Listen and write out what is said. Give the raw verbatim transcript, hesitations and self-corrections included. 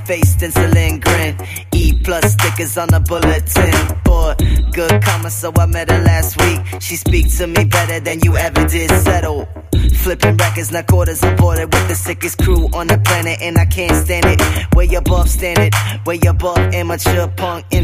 face, insulin grin. E plus stickers on the bulletin board. Good karma, so I met her last week. She speaks to me better than you ever did. Settle. Flipping records, not quarters aborted with the sickest crew on the planet, and I can't stand it. Way above standard, way above amateur punk.